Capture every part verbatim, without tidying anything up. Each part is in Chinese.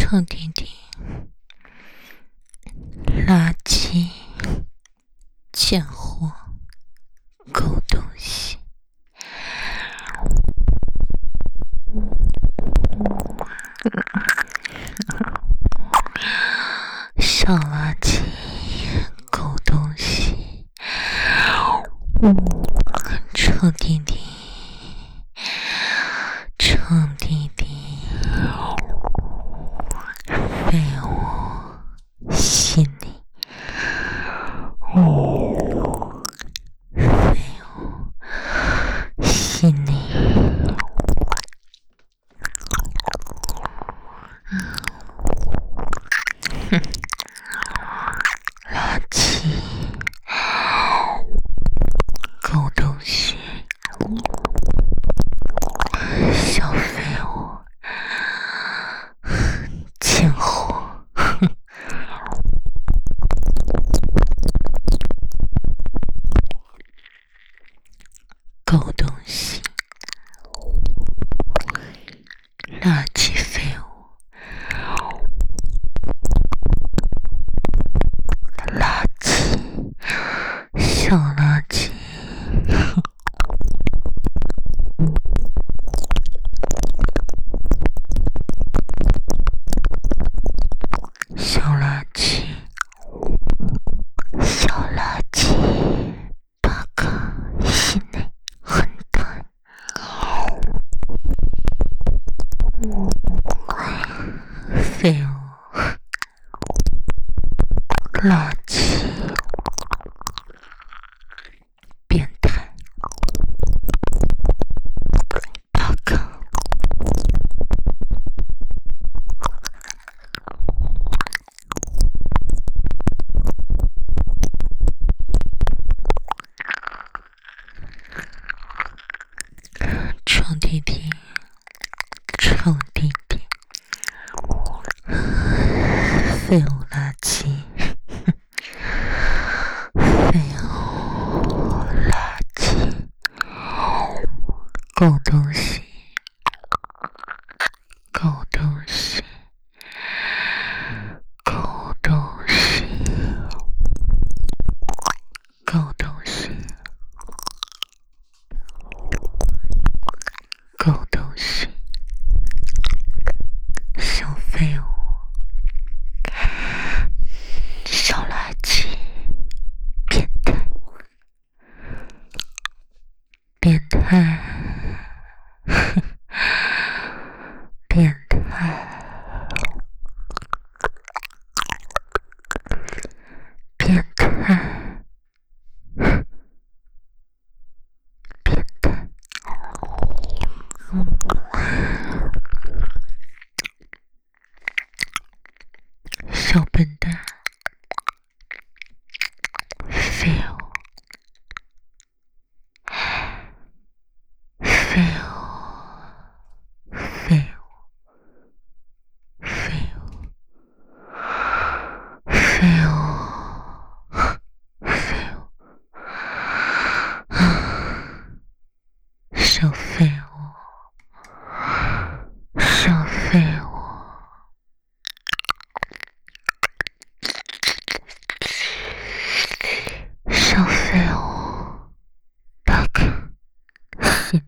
臭弟弟，垃圾，贱货，狗东西。小垃圾，狗东西，臭弟弟，臭弟弟，废物，心里，废物，心里。垃圾，狗东西，小废物，贱货，狗东西，垃圾废物。垃圾，小垃圾，小垃圾，小垃圾，八个心内很大，废物。垃圾，变态，八个，臭弟弟，臭弟弟，废物垃圾。废物，垃圾，狗东西，狗东西，狗东西，狗东西，狗东西，小废物，小垃圾。变态，变态，变态，变态，小笨蛋，废物。废物，废物，废物，废物，废物，小废物，小废物，小废物，八个心。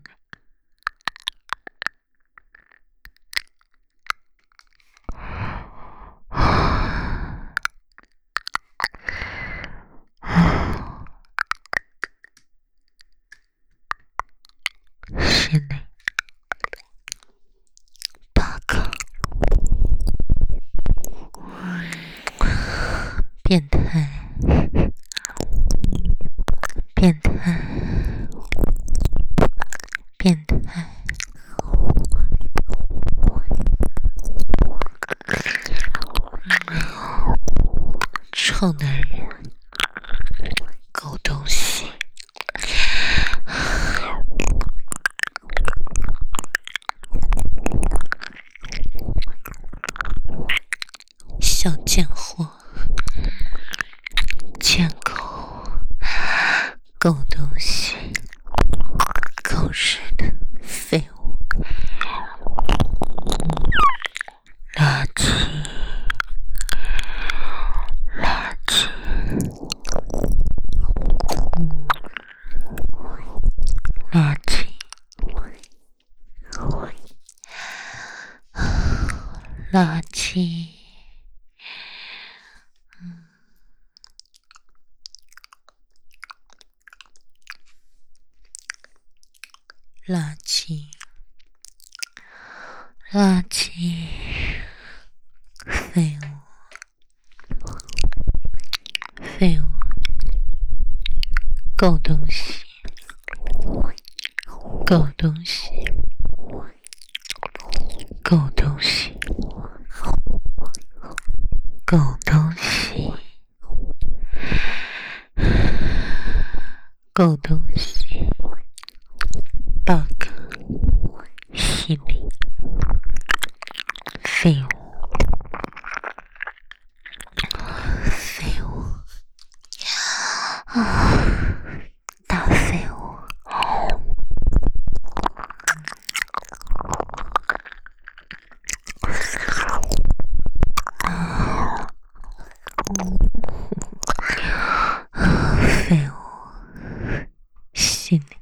心里八个变态，变态，变态，臭男人，狗东西。小贱货，贱狗，狗东西，狗日的废物，垃圾。 垃圾，嗯，垃圾，垃圾，废物，废物，狗东西，狗东西，狗东西，狗东西，狗东西 ，bug， 犀利，废物，废物，啊，大废物，废物，犀利。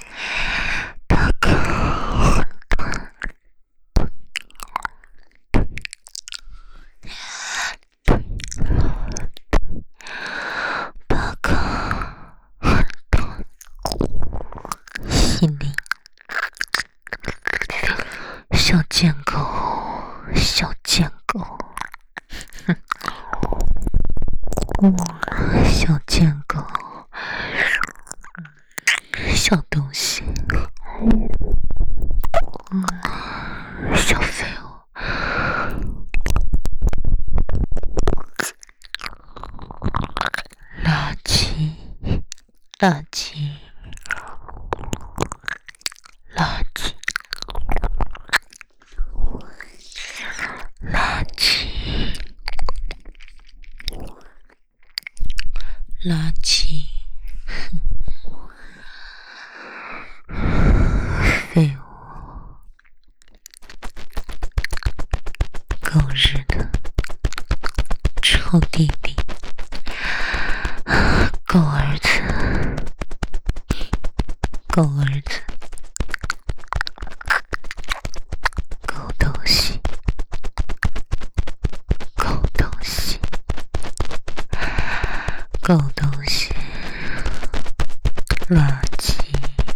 小贱狗，小贱狗，哼，小贱狗，小东西，嗯，小废物，垃圾，垃圾，垃圾。垃圾，垃圾，废物，狗日的，臭弟弟，狗儿子，狗儿子，狗东西。狗东西，垃圾，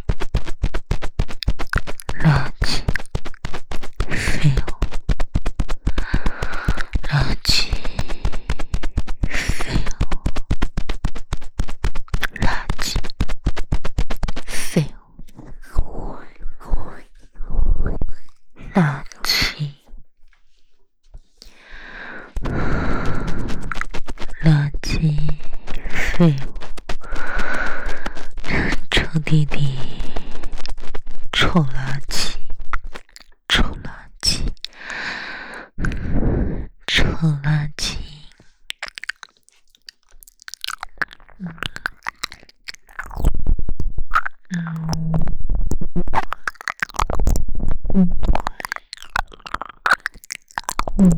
垃圾，废物，垃圾，废物，垃圾，废物，垃圾，垃圾。废物，臭弟弟，臭垃圾，臭垃圾，臭垃圾，嗯嗯嗯，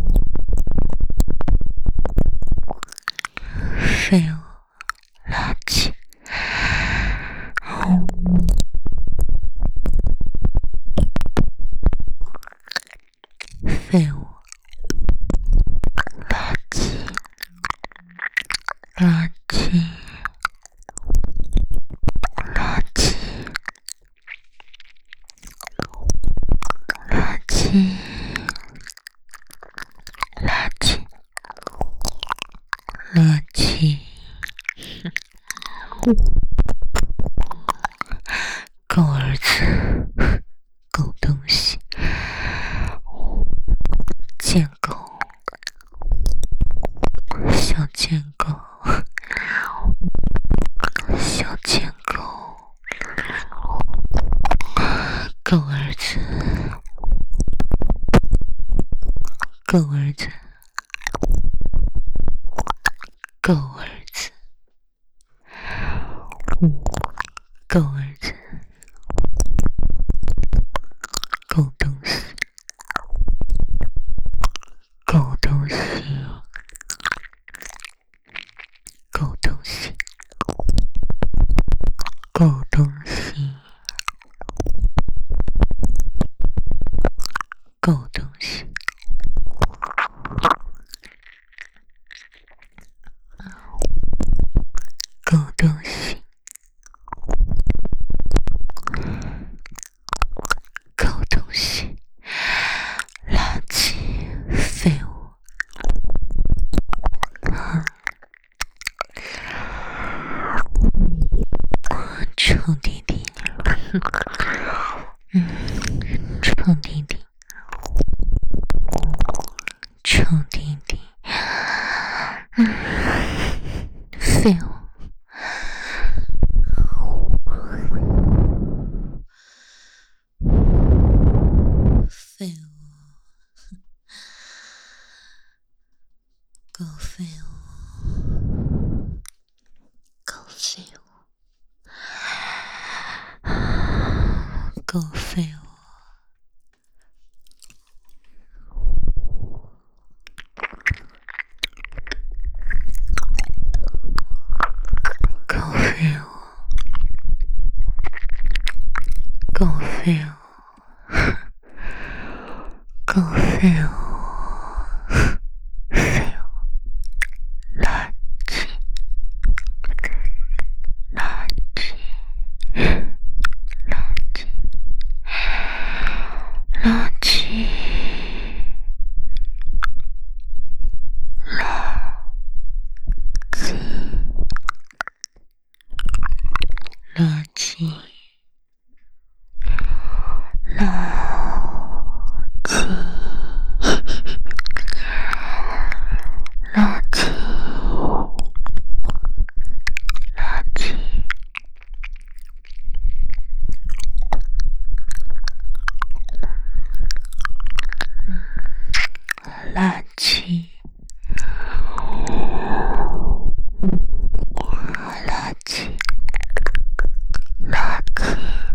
废物。垃圾，废物，垃圾，垃圾，垃圾，垃圾，垃圾，垃圾。狗儿子，狗东西，贱狗，小贱狗，小贱狗，狗儿子，狗儿子，狗儿子，狗儿子，狗东西，狗东西，狗东西，狗东西，狗东西， 废物，废物，狗废物，狗废物，狗废物。狗废物，狗废物，废物，垃圾，垃圾，垃圾，垃圾，垃圾。垃圾，垃圾，垃圾，垃圾，垃圾，垃圾。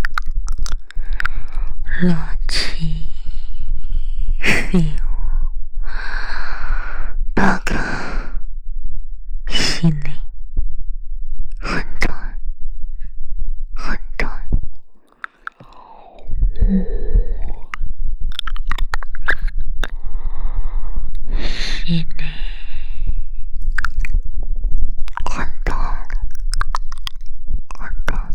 垃圾，废物，八个心里很短，很短，心里很短，很短。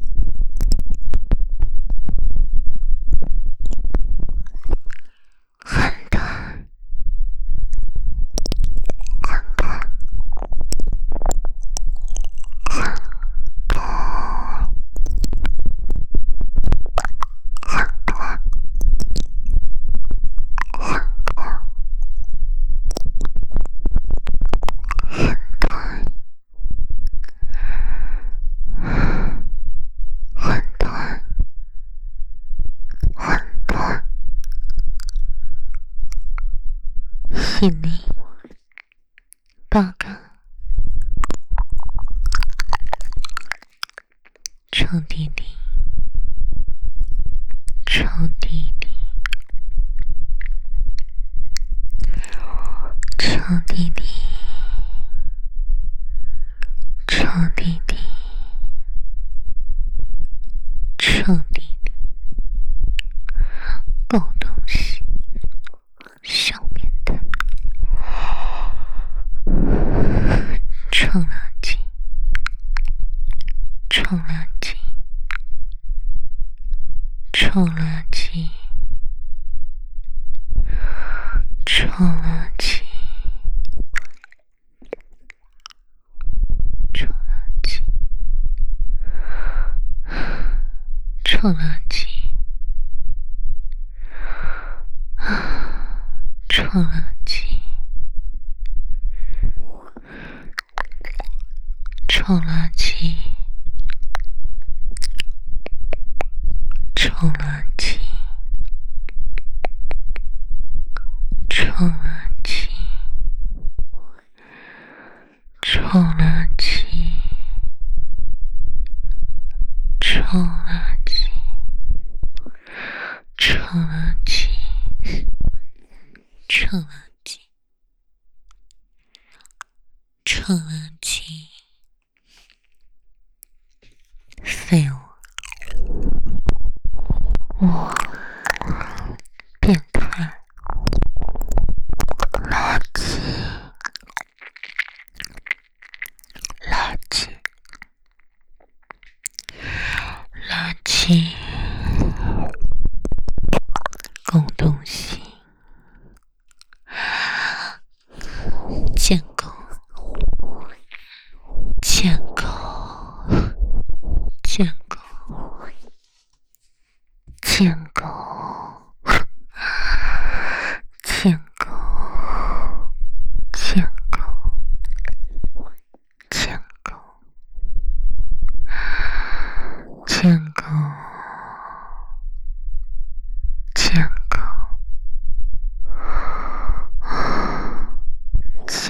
心里八个臭弟弟，臭弟弟，臭弟弟，臭弟弟，臭弟弟，狗东西，小变态。臭垃圾，臭垃圾，臭垃圾，臭垃圾，臭垃圾，臭垃圾，臭垃圾。臭垃圾，臭垃圾，臭垃圾，臭垃圾，臭垃圾，臭垃圾，臭垃圾，臭垃圾。废物，我变态，垃圾，垃圾，垃圾，狗东西，贱狗，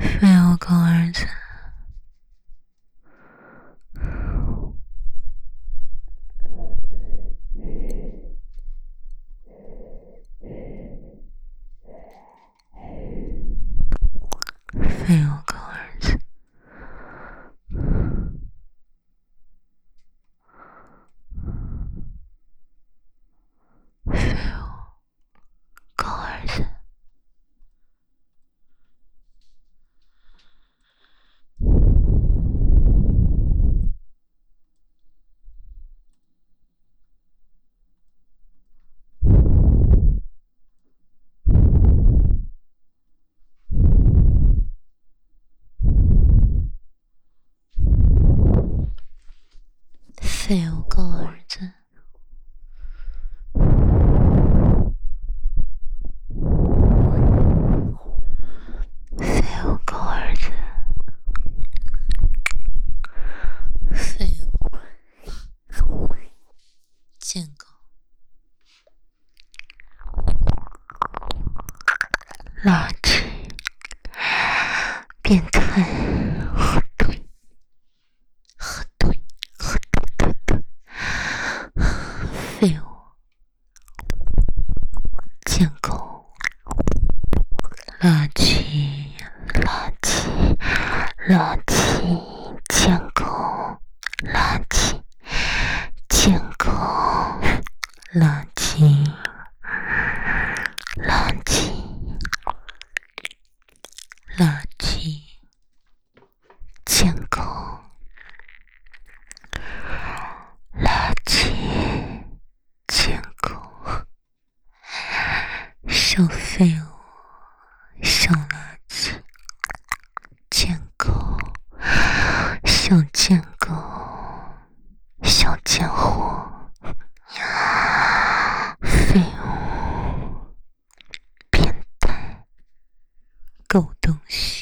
废物狗儿子，废物狗儿子，废物狗儿子。废物狗儿子，废物狗儿子，废物贱狗，垃圾，变态，核对，核对，核对对对，废物，贱狗，垃圾，垃圾，垃圾，贱狗，垃圾，贱狗，垃圾，垃圾，垃圾，贱狗，垃圾，贱狗，小废物，小垃圾，贱狗，小贱狗，小贱货，废物，变态，狗东西。